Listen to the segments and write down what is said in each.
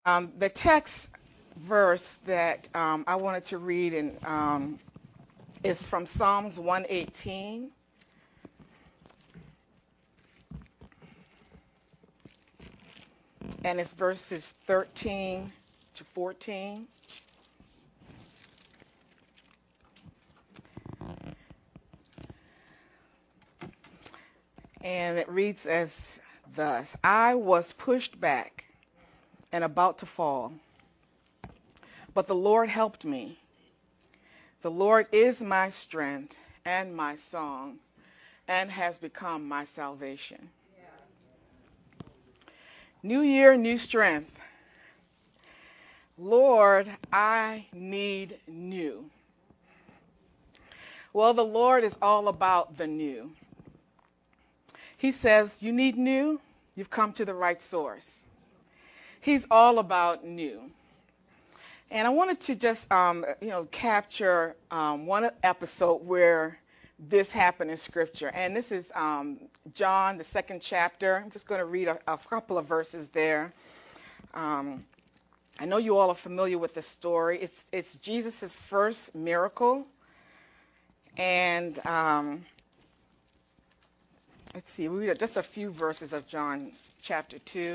The text verse that I wanted to read is from Psalms 118, and it's verses 13 to 14. And it reads as thus: I was pushed back and about to fall, but the Lord helped me. The Lord is my strength and my song, and has become my salvation. New year, new strength. Lord, I need new. Well, the Lord is all about the new. He says, you need new? You've come to the right source. He's all about new. And I wanted to just, capture one episode where this happened in Scripture. And this is John, the second chapter. I'm just going to read a couple of verses there. I know you all are familiar with the story. It's Jesus' first miracle. And let's see, we read just a few verses of John chapter 2.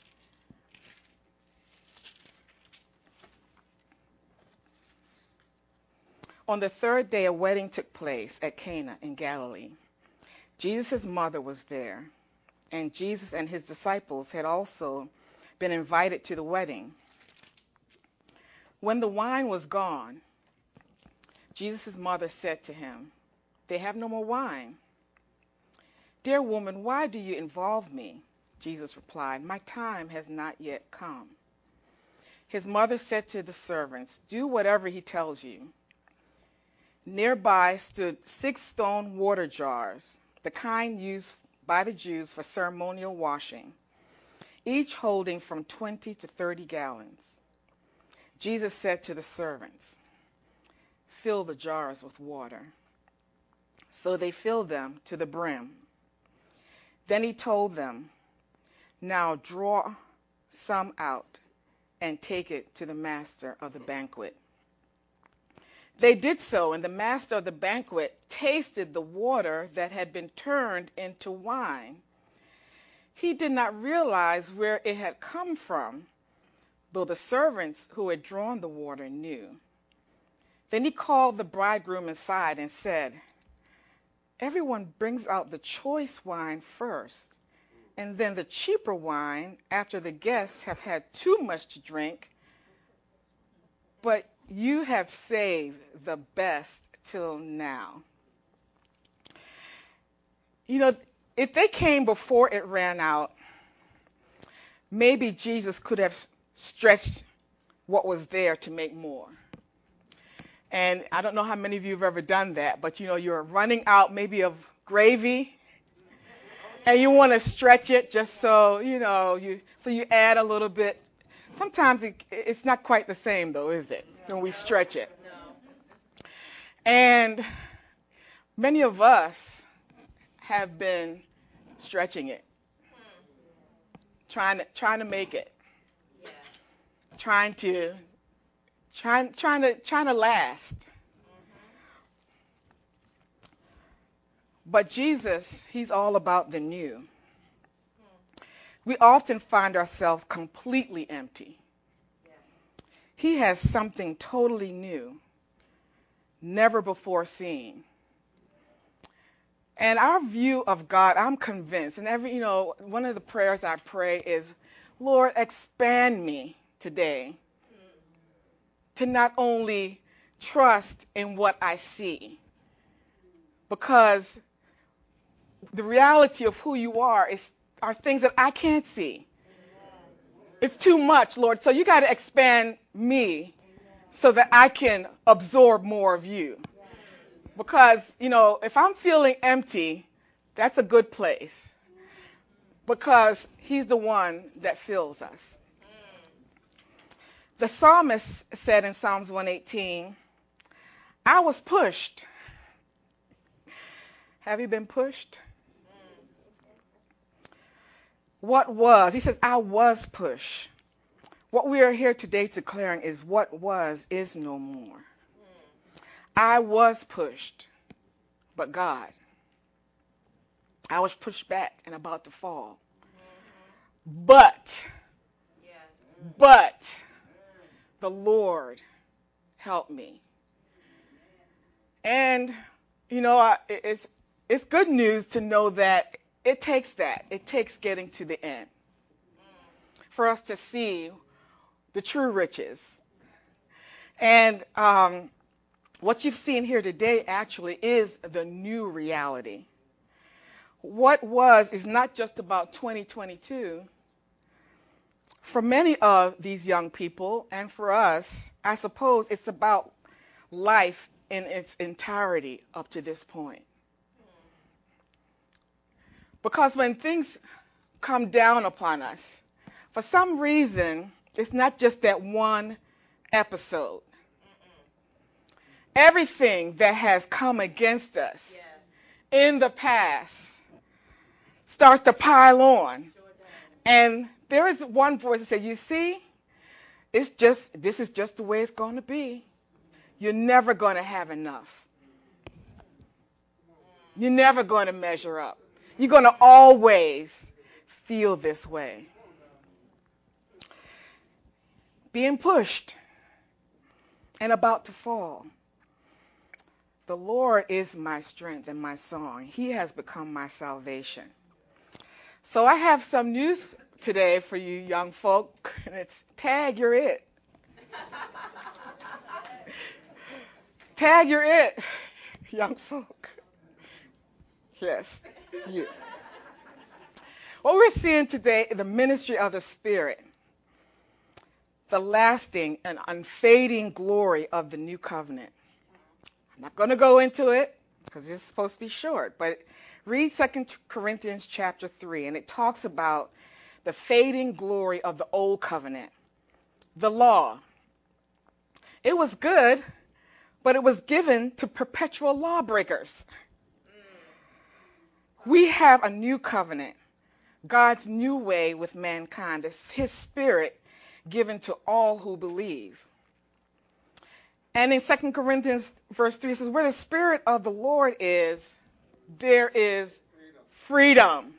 On the third day, a wedding took place at Cana in Galilee. Jesus' mother was there, and Jesus and his disciples had also been invited to the wedding. When the wine was gone, Jesus' mother said to him, "They have no more wine." "Dear woman, why do you involve me?" Jesus replied, "My time has not yet come." His mother said to the servants, "Do whatever he tells you." Nearby stood 6 stone water jars, the kind used by the Jews for ceremonial washing, each holding from 20 to 30 gallons. Jesus said to the servants, "Fill the jars with water." So they filled them to the brim. Then he told them, "Now draw some out and take it to the master of the banquet." They did so, and the master of the banquet tasted the water that had been turned into wine. He did not realize where it had come from, though the servants who had drawn the water knew. Then he called the bridegroom aside and said, "Everyone brings out the choice wine first, and then the cheaper wine after the guests have had too much to drink. But you have saved the best till now." You know, if they came before it ran out, maybe Jesus could have stretched what was there to make more. And I don't know how many of you have ever done that, but you're running out maybe of gravy and you want to stretch it just so, you add a little bit. Sometimes it's not quite the same though, is it? When we stretch it. And many of us have been stretching it, trying to make it, trying to last. But Jesus, he's all about the new. We often find ourselves completely empty. He has something totally new, never before seen. And our view of God, I'm convinced, and one of the prayers I pray is, "Lord, expand me today to not only trust in what I see, because the reality of who you are things that I can't see. It's too much, Lord. So you got to expand me so that I can absorb more of you. Because, if I'm feeling empty, that's a good place. Because he's the one that fills us. The psalmist said in Psalms 118, "I was pushed." Have you been pushed? What was? He says, "I was pushed. What we are here today declaring is what was is no more. I was pushed, but God. I was pushed back and about to fall. But the Lord helped me. And, it's good news to know that it takes that. It takes getting to the end for us to see the true riches. And what you've seen here today actually is the new reality. What was is not just about 2022. For many of these young people, and for us, I suppose it's about life in its entirety up to this point. Because when things come down upon us, for some reason, it's not just that one episode. Everything that has come against us in the past starts to pile on. And there is one voice that says, you see, this is just the way it's going to be. You're never going to have enough. You're never going to measure up. You're going to always feel this way. Being pushed and about to fall. The Lord is my strength and my song. He has become my salvation. So I have some news today for you young folk, and it's tag, you're it. Tag, you're it, young folk. Yes, you. What we're seeing today is the ministry of the Spirit, the lasting and unfading glory of the new covenant. I'm not going to go into it because it's supposed to be short, but read 2 Corinthians chapter 3, and it talks about the fading glory of the old covenant, the law. It was good, but it was given to perpetual lawbreakers. We have a new covenant, God's new way with mankind. It's His Spirit given to all who believe. And in 2 Corinthians verse 3, it says, where the Spirit of the Lord is, there is freedom.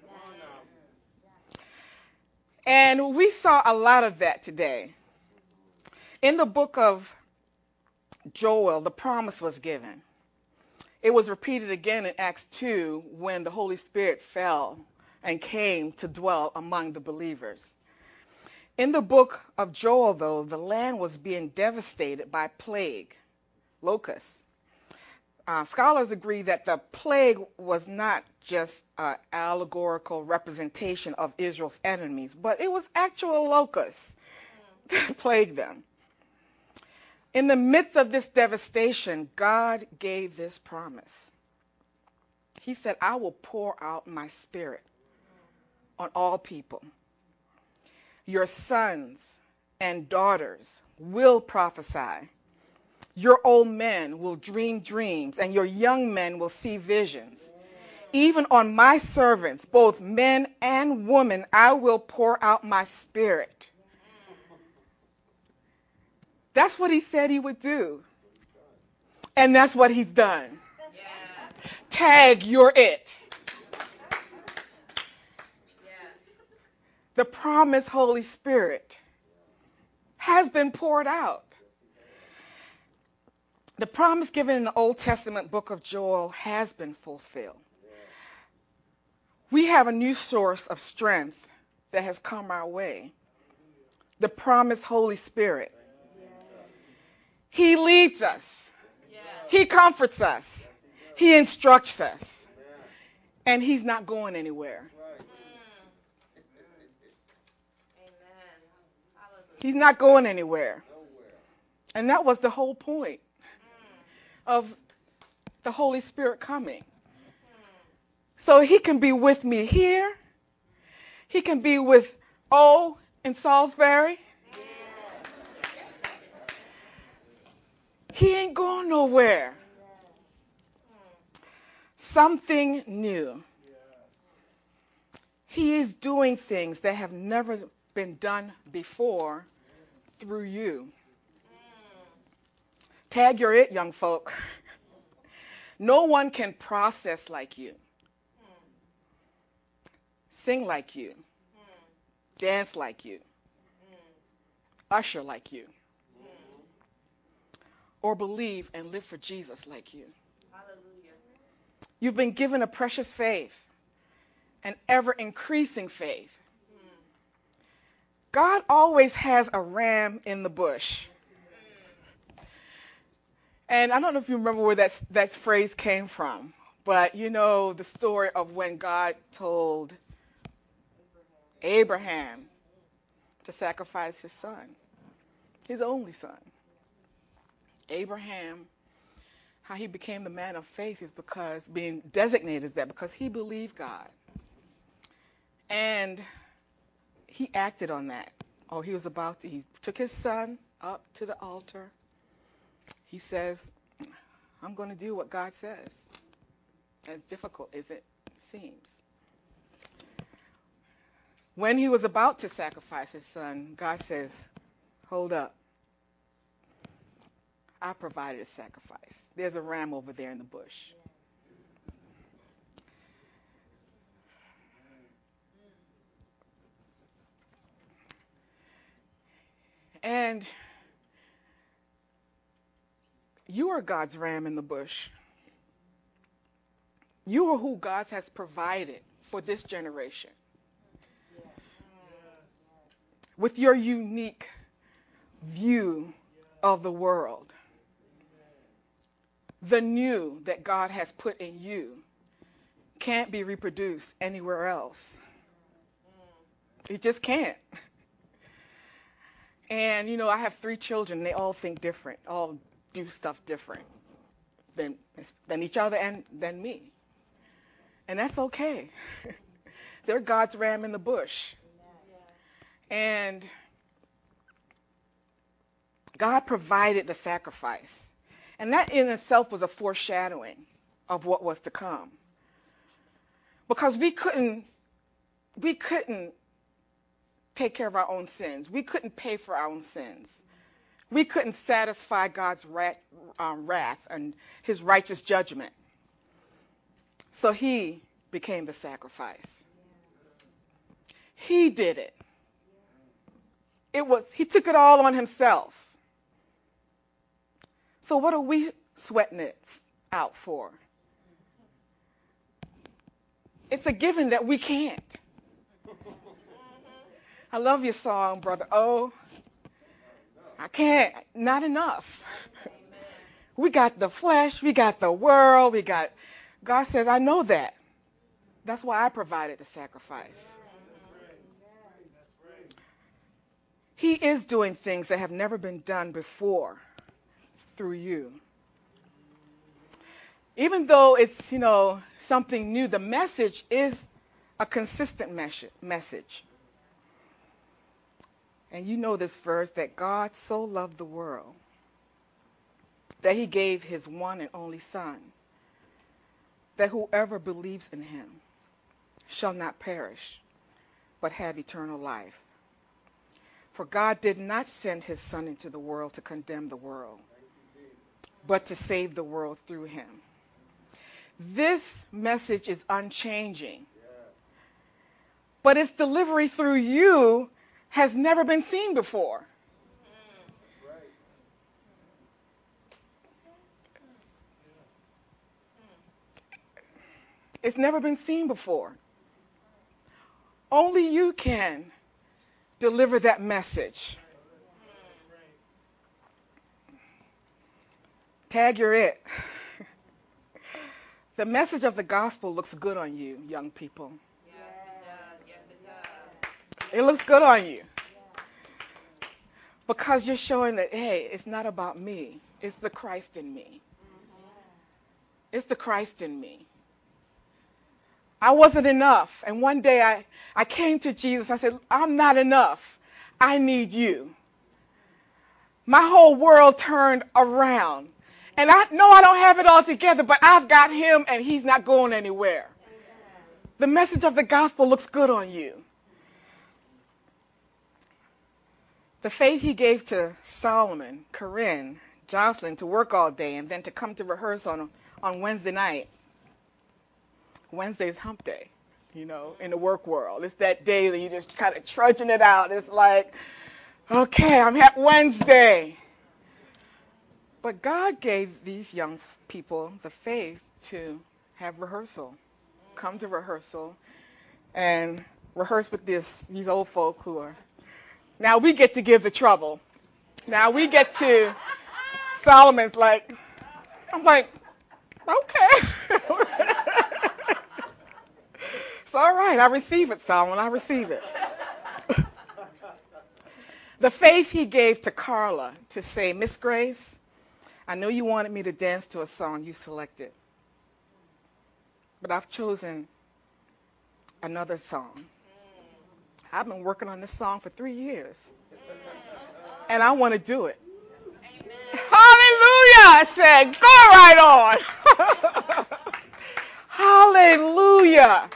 And we saw a lot of that today. In the book of Joel, the promise was given. It was repeated again in Acts 2 when the Holy Spirit fell and came to dwell among the believers. In the book of Joel, though, the land was being devastated by plague, locusts. Scholars agree that the plague was not just an allegorical representation of Israel's enemies, but it was actual locusts that plagued them. In the midst of this devastation, God gave this promise. He said, I will pour out my Spirit on all people. Your sons and daughters will prophesy. Your old men will dream dreams, and your young men will see visions. Even on my servants, both men and women, I will pour out my Spirit. That's what He said He would do. And that's what He's done. Yeah. Tag, you're it. The promised Holy Spirit has been poured out. The promise given in the Old Testament book of Joel has been fulfilled. We have a new source of strength that has come our way. The promised Holy Spirit. He leads us. He comforts us. He instructs us. And He's not going anywhere. He's not going anywhere. And that was the whole point of the Holy Spirit coming. So He can be with me here. He can be with O in Salisbury. He ain't going nowhere. Something new. He is doing things that have never been done before through you. Tag you're it, young folk. No one can process like you, sing like you, dance like you, usher like you, or believe and live for Jesus like you. You've been given a precious faith, an ever increasing faith. God always has a ram in the bush. And I don't know if you remember where that phrase came from, but you know the story of when God told Abraham to sacrifice his son, his only son. Abraham, how he became the man of faith is because, being designated as that, because he believed God. And he acted on that. Oh, he took his son up to the altar. He says, I'm going to do what God says, as difficult as it seems. When he was about to sacrifice his son, God says, hold up. I provided a sacrifice. There's a ram over there in the bush. And you are God's ram in the bush. You are who God has provided for this generation. With your unique view of the world, the new that God has put in you can't be reproduced anywhere else. It just can't. And, you know, I have 3 children. They all think different, all do stuff different than each other and than me. And that's okay. They're God's ram in the bush. And God provided the sacrifice. And that in itself was a foreshadowing of what was to come. Because we couldn't take care of our own sins. We couldn't pay for our own sins. We couldn't satisfy God's wrath and his righteous judgment. So he became the sacrifice. He did it. He took it all on himself. So what are we sweating it out for? It's a given that we can't. I love your song, Brother O. I can't. Not enough. We got the flesh. We got the world. God says, I know that. That's why I provided the sacrifice. He is doing things that have never been done before through you. Even though it's, something new, the message is a consistent message. And you know this verse, that God so loved the world that he gave his one and only Son, that whoever believes in him shall not perish, but have eternal life. For God did not send his Son into the world to condemn the world, but to save the world through him. This message is unchanging, but its delivery through you has never been seen before. It's never been seen before. Only you can deliver that message. Tag you're it. The message of the gospel looks good on you, young people. Yes, it does. Yes, it does. It looks good on you. Because you're showing that, hey, it's not about me. It's the Christ in me. It's the Christ in me. I wasn't enough. And one day I came to Jesus. I said, I'm not enough. I need you. My whole world turned around. And I know I don't have it all together, but I've got him and he's not going anywhere. The message of the gospel looks good on you. The faith he gave to Solomon, Corinne, Jocelyn to work all day and then to come to rehearse on Wednesday night. Wednesday's hump day, in the work world. It's that day that you're just kind of trudging it out. It's like, okay, I'm at Wednesday. But God gave these young people the faith to have rehearsal, come to rehearsal, and rehearse with these old folk who are. Now we get to give the trouble. Now we get to. Solomon's like, I'm like, okay. It's all right. I receive it, Solomon. I receive it. The faith he gave to Carla to say, Miss Grace, I know you wanted me to dance to a song you selected, but I've chosen another song. I've been working on this song for 3 years, and I want to do it. Amen. Hallelujah! I said, go right on. Hallelujah!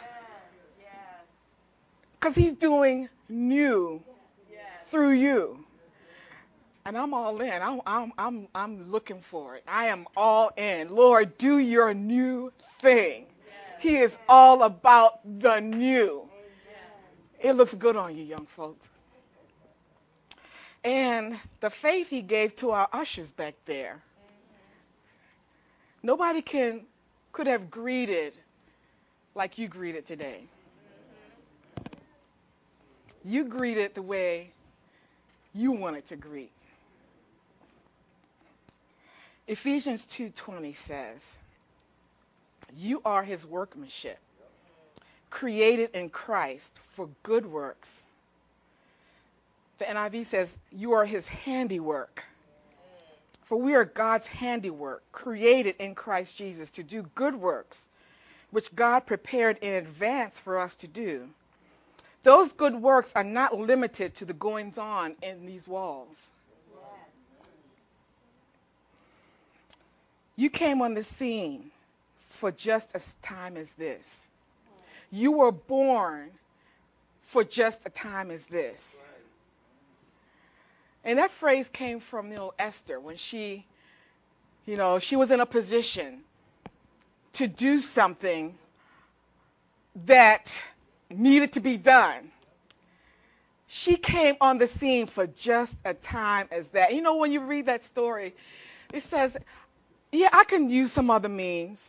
Because he's doing new through you. And I'm all in. I'm looking for it. I am all in. Lord, do your new thing. He is all about the new. It looks good on you, young folks. And the faith he gave to our ushers back there. Nobody could have greeted like you greeted today. You greeted the way you wanted to greet. Ephesians 2:20 says, you are his workmanship, created in Christ for good works. The NIV says, you are his handiwork. For we are God's handiwork, created in Christ Jesus to do good works, which God prepared in advance for us to do. Those good works are not limited to the goings-on in these walls. You came on the scene for just a time as this. You were born for just a time as this. And that phrase came from Esther when she was in a position to do something that needed to be done. She came on the scene for just a time as that. When you read that story, it says, yeah, I can use some other means.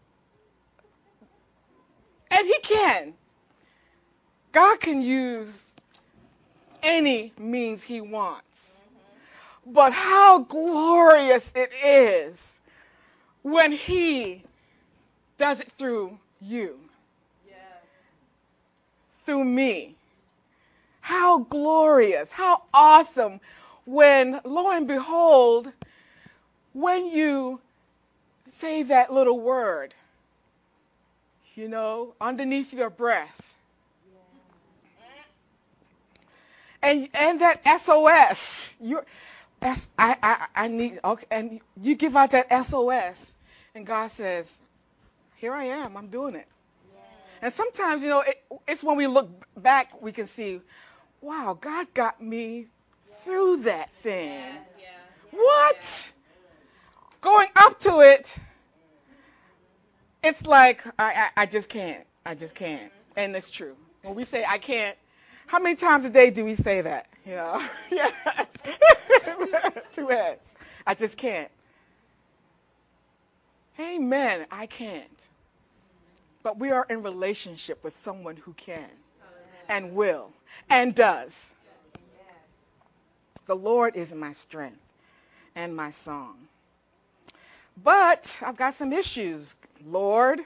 And he can. God can use any means he wants. But how glorious it is when he does it through you. Yes. Through me. How glorious, how awesome when, lo and behold, when you say that little word, underneath your breath. And that SOS, I need, okay, and you give out that SOS, and God says, here I am, I'm doing it. Yeah. And sometimes, it's when we look back, we can see, wow, God got me through that thing. Yeah. Yeah. What? Yeah. Going up to it, it's like, I just can't. I just can't. And it's true. When we say I can't, how many times a day do we say that? Yeah. 2 heads. I just can't. Amen. I can't. But we are in relationship with someone who can and will and does. The Lord is my strength and my song. But I've got some issues, Lord.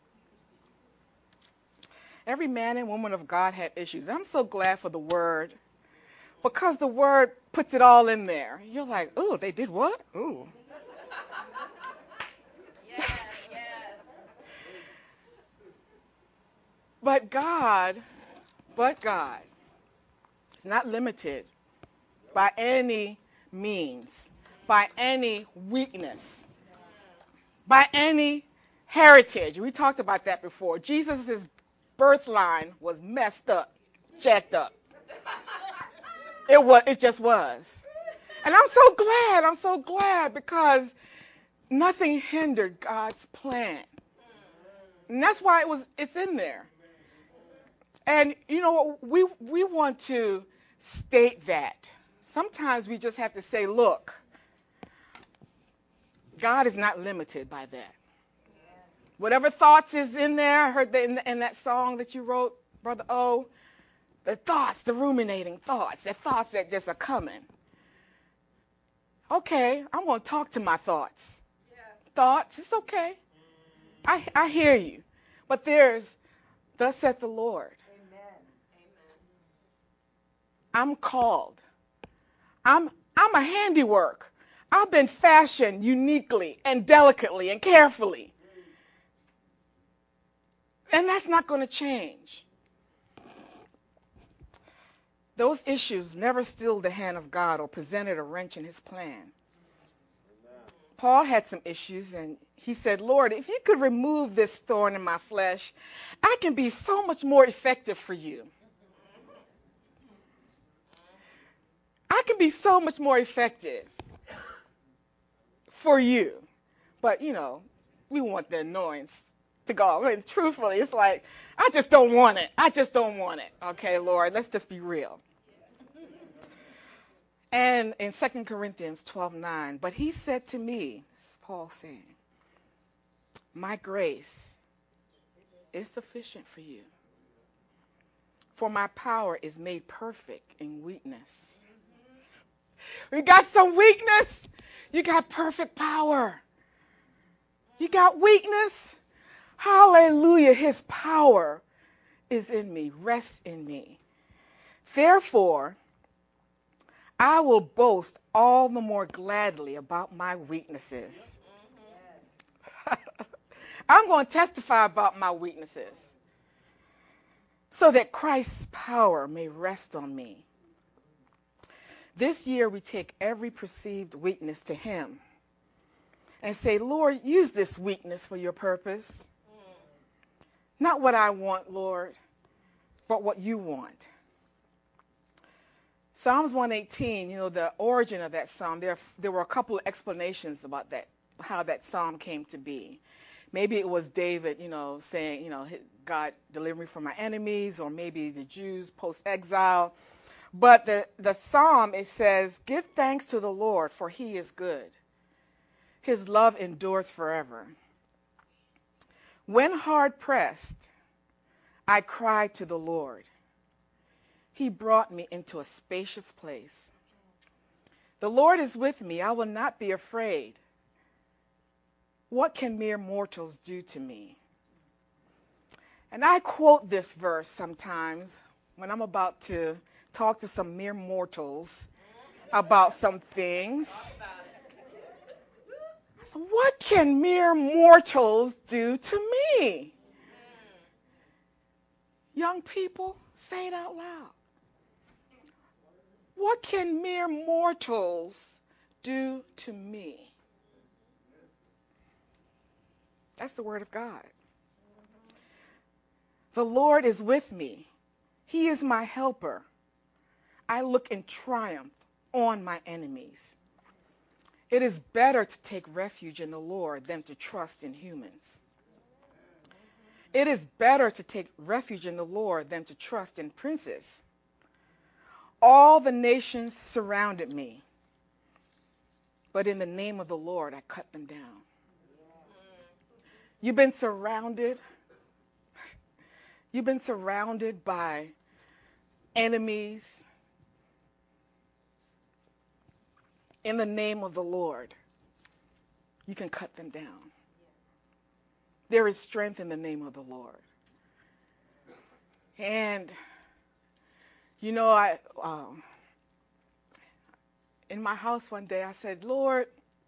Every man and woman of God had issues. I'm so glad for the Word, because the Word puts it all in there. You're like, ooh, they did what? Ooh. Yes. But God is not limited by any means, by any weakness, by any heritage. We talked about that before. Jesus' birth line was messed up, jacked up. It just was. And I'm so glad. I'm so glad because nothing hindered God's plan. And that's why it's in there. And you know what? We want to state that. Sometimes we just have to say, look, God is not limited by that. Whatever thoughts is in there, I heard that in that song that you wrote, Brother O, the thoughts, the ruminating thoughts, the thoughts that just are coming. Okay, I'm going to talk to my thoughts. Yes. Thoughts, it's okay. I hear you. But there's, thus saith the Lord. Amen. I'm called. I'm a handiwork. I've been fashioned uniquely and delicately and carefully. And that's not going to change. Those issues never stilled the hand of God or presented a wrench in his plan. Amen. Paul had some issues, and he said, Lord, if you could remove this thorn in my flesh, I can be so much more effective for you. I can be so much more effective for you. But, you know, we want the annoyance to go. I mean, truthfully, it's like, I just don't want it. I just don't want it. Okay, Lord, let's just be real. And in 2 Corinthians 12:9, but he said to me, this is Paul saying, my grace is sufficient for you, for my power is made perfect in weakness. We got some weakness. You got perfect power. You got weakness. Hallelujah. His power is in me, rests in me. Therefore, I will boast all the more gladly about my weaknesses. I'm going to testify about my weaknesses so that Christ's power may rest on me. This year we take every perceived weakness to him and say, Lord, use this weakness for your purpose. Not what I want, Lord, but what you want. Psalms 118, you know, the origin of that psalm, there were a couple of explanations about that, how that psalm came to be. Maybe it was David, you know, saying, you know, God, deliver me from my enemies, or maybe the Jews post-exile. But the psalm, it says, give thanks to the Lord, for he is good. His love endures forever. When hard pressed, I cried to the Lord. He brought me into a spacious place. The Lord is with me. I will not be afraid. What can mere mortals do to me? And I quote this verse sometimes when I'm about to talk to some mere mortals about some things. So what can mere mortals do to me? Young people, say it out loud. What can mere mortals do to me? That's the word of God. The Lord is with me. He is my helper. I look in triumph on my enemies. It is better to take refuge in the Lord than to trust in humans. It is better to take refuge in the Lord than to trust in princes. All the nations surrounded me, but in the name of the Lord I cut them down. You've been surrounded. You've been surrounded by enemies. In the name of the Lord, you can cut them down. There is strength in the name of the Lord. And, you know, in my house one day I said, Lord,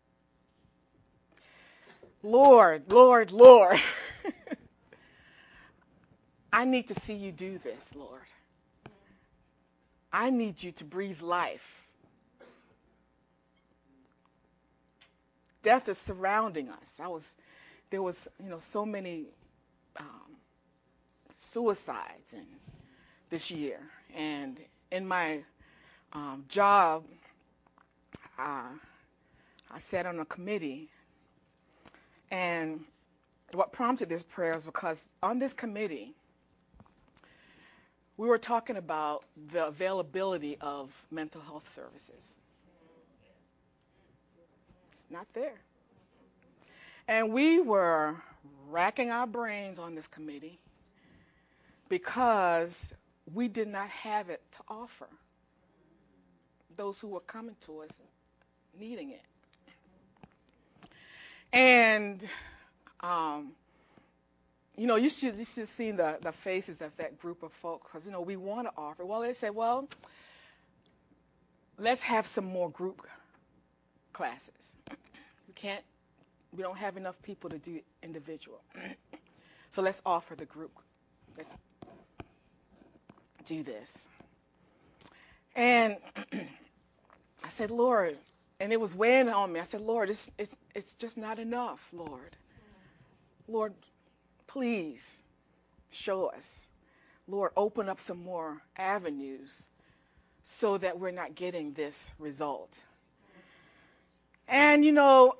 Lord, Lord, Lord. I need to see you do this, Lord. I need you to breathe life. Death is surrounding us. There was, you know, so many suicides this year, and in my job, I sat on a committee, and what prompted this prayer is because on this committee, we were talking about the availability of mental health services. It's not there. And we were racking our brains on this committee because we did not have it to offer those who were coming to us needing it. And, you should see the faces of that group of folks because, we want to offer. Well, they said, well, let's have some more group classes. We don't have enough people to do individual. So let's offer the group. Let's do this. And I said, Lord, and it was weighing on me. I said, Lord, it's just not enough, Lord. Lord, please show us. Lord, open up some more avenues so that we're not getting this result. And,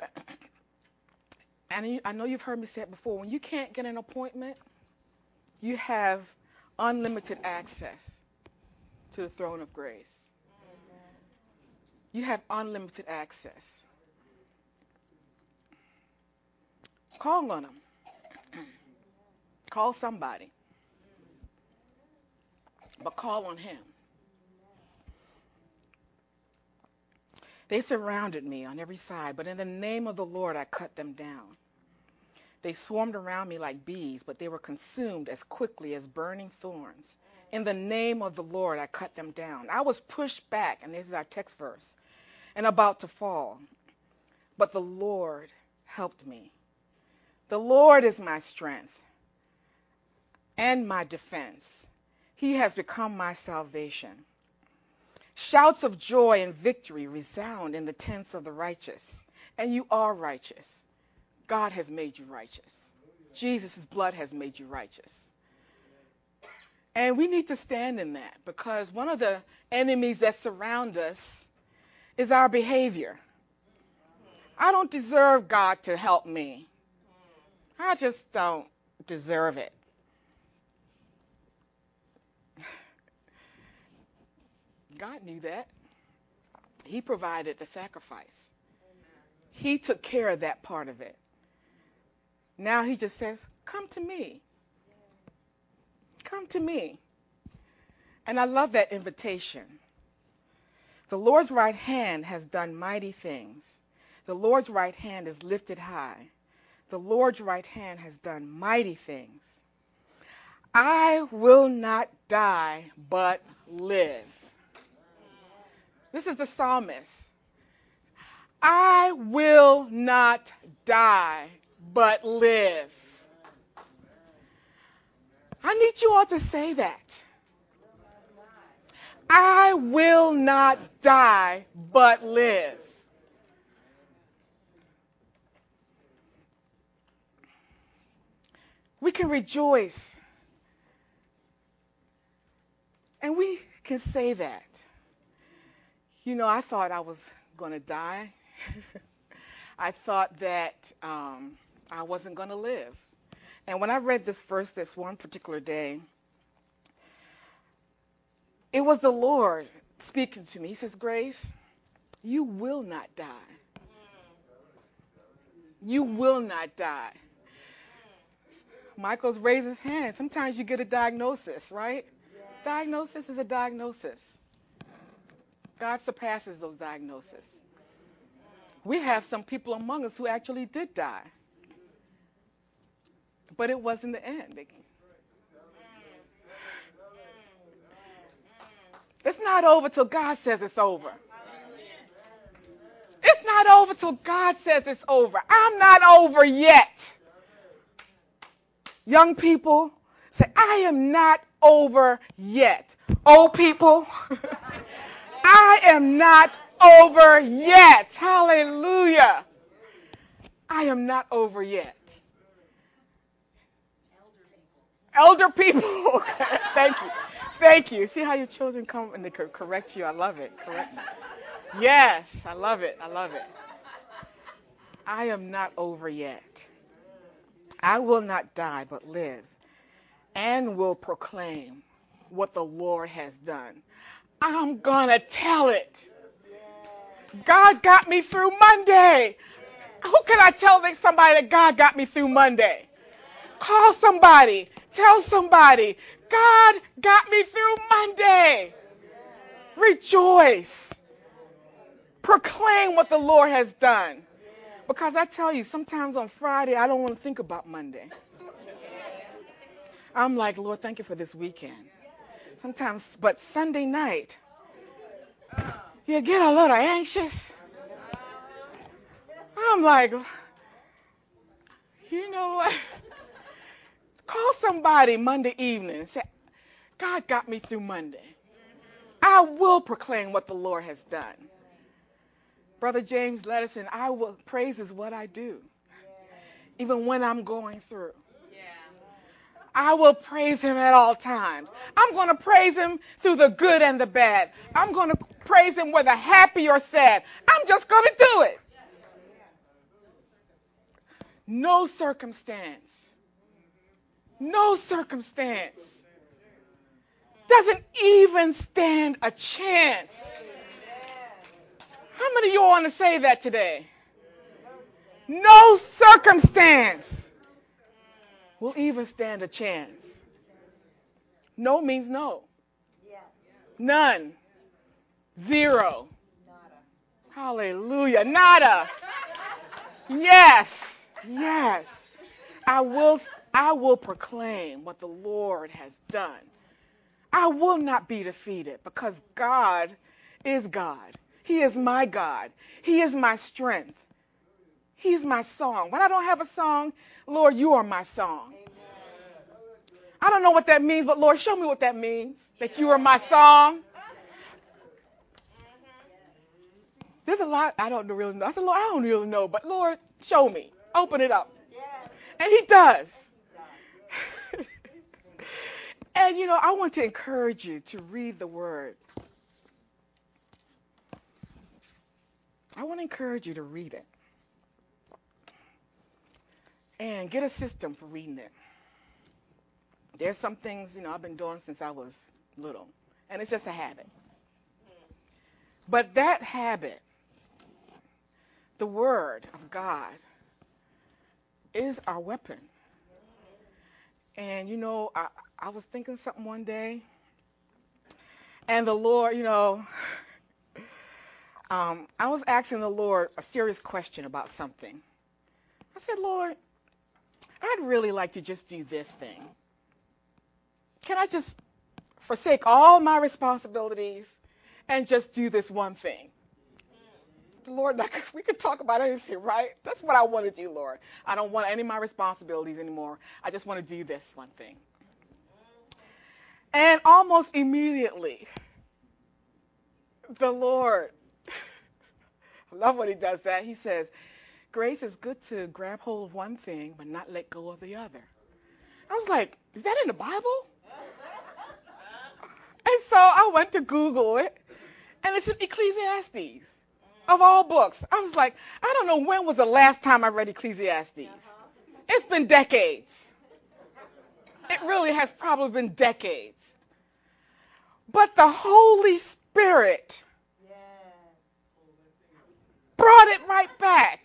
and I know you've heard me say it before, when you can't get an appointment, you have unlimited access to the throne of grace. You have unlimited access. Call on them. Call somebody. But call on him. They surrounded me on every side, but in the name of the Lord, I cut them down. They swarmed around me like bees, but they were consumed as quickly as burning thorns. In the name of the Lord, I cut them down. I was pushed back, and this is our text verse, and about to fall. But the Lord helped me. The Lord is my strength and my defense. He has become my salvation. Shouts of joy and victory resound in the tents of the righteous. And you are righteous. God has made you righteous. Jesus' blood has made you righteous. And we need to stand in that because one of the enemies that surround us is our behavior. I don't deserve God to help me. I just don't deserve it. God knew that. He provided the sacrifice. He took care of that part of it. Now he just says, come to me. Come to me. And I love that invitation. The Lord's right hand has done mighty things. The Lord's right hand is lifted high. The Lord's right hand has done mighty things. I will not die, but live. This is the psalmist. I will not die, but live. I need you all to say that. I will not die, but live. We can rejoice. And we can say that. I thought I was going to die. I thought that I wasn't going to live. And when I read this verse this one particular day, it was the Lord speaking to me. He says, Grace, you will not die. You will not die. Michael's raised his hand. Sometimes you get a diagnosis, right? Yeah. Diagnosis is a diagnosis. God surpasses those diagnoses. We have some people among us who actually did die. But it wasn't the end. It's not over till God says it's over. It's not over till God says it's over. I'm not over yet. Young people say, I am not over yet. Old people, I am not over yet. Hallelujah. I am not over yet. Elder people. Thank you. Thank you. See how your children come and they correct you? I love it. Correct me. Yes, I love it. I love it. I am not over yet. I will not die but live and will proclaim what the Lord has done. I'm going to tell it. God got me through Monday. Who can I tell somebody that God got me through Monday? Call somebody. Tell somebody. God got me through Monday. Rejoice. Proclaim what the Lord has done. Because I tell you, sometimes on Friday, I don't want to think about Monday. I'm like, Lord, thank you for this weekend. Sometimes, but Sunday night, you get a little anxious. I'm like, you know what? Call somebody Monday evening and say, God got me through Monday. I will proclaim what the Lord has done. Brother James Ledison, praise is what I do. Even when I'm going through. I will praise him at all times. I'm going to praise him through the good and the bad. I'm going to praise him whether happy or sad. I'm just going to do it. No circumstance doesn't even stand a chance. How many of you want to say that today? No circumstance will even stand a chance. No means no. None. Zero. Hallelujah. Nada. Yes. Yes. I will proclaim what the Lord has done. I will not be defeated because God is God. He is my God. He is my strength. He's my song. When I don't have a song, Lord, you are my song. I don't know what that means, but Lord, show me what that means, that you are my song. There's a lot I don't really know. I said, Lord, I don't really know, but Lord, show me. Open it up. And he does. And, I want to encourage you to read the word. I want to encourage you to read it. And get a system for reading it. There's some things, I've been doing since I was little. And it's just a habit. But that habit, the word of God, is our weapon. And, I was thinking something one day. And the Lord, I was asking the Lord a serious question about something. I said, Lord, I'd really like to just do this thing. Can I just forsake all my responsibilities and just do this one thing? The Lord, we can talk about anything, right? That's what I want to do, Lord. I don't want any of my responsibilities anymore. I just want to do this one thing. And almost immediately, the Lord, I love when he does that. He says, Grace, is good to grab hold of one thing, but not let go of the other. I was like, is that in the Bible? And so I went to Google it, and it's in Ecclesiastes, of all books. I was like, I don't know when was the last time I read Ecclesiastes. It's been decades. It really has probably been decades. But the Holy Spirit brought it right back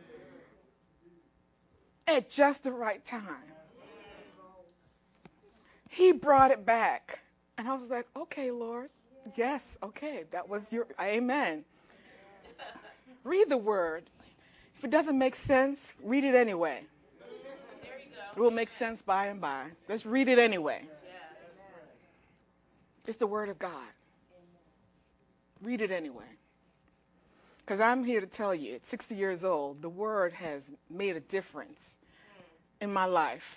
at just the right time. He brought it back. And I was like, okay, Lord. Yes, okay. That was your amen. Read the word. If it doesn't make sense, read it anyway. There you It go. will make sense by and by. Let's read it anyway. It's the word of God. Read it anyway. Because I'm here to tell you, at 60 years old, the word has made a difference in my life.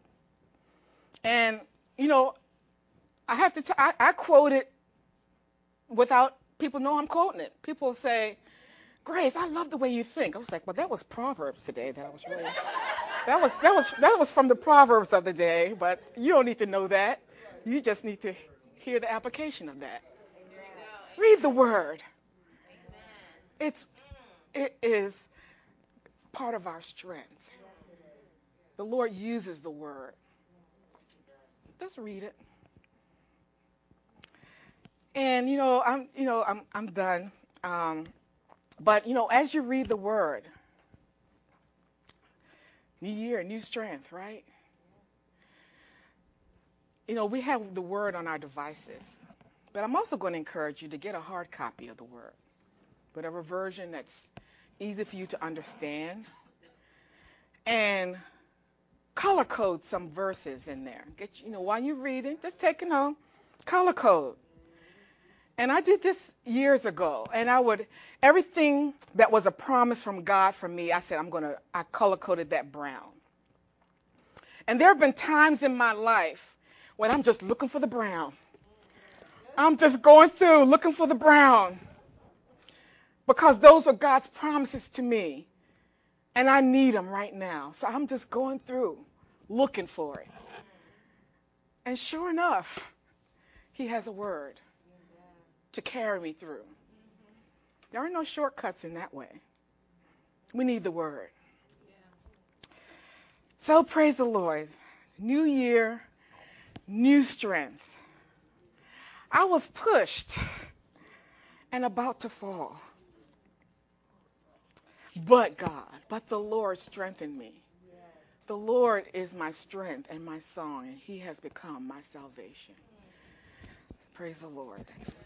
And, I have to I quote it without people know I'm quoting it. People say, Grace, I love the way you think. I was like, well, that was Proverbs today. That was from the Proverbs of the day, but you don't need to know that. You just need to hear the application of that. There you go. Read the word. Amen. It is part of our strength. The Lord uses the word. Let's read it. And I'm done. But as you read the word, new year, new strength, right? We have the word on our devices. But I'm also going to encourage you to get a hard copy of the word, whatever version that's easy for you to understand, and color code some verses in there. While you're reading, just take it home, color code. And I did this years ago, and everything that was a promise from God for me, I said I color coded that brown. And there have been times in my life when I'm just looking for the brown. I'm just going through looking for the brown because those were God's promises to me, and I need them right now. So I'm just going through looking for it. And sure enough, He has a word to carry me through. There are no shortcuts in that way. We need the word. So praise the Lord. New year, new strength. I was pushed and about to fall. But the Lord strengthened me. The Lord is my strength and my song, and He has become my salvation. Praise the Lord.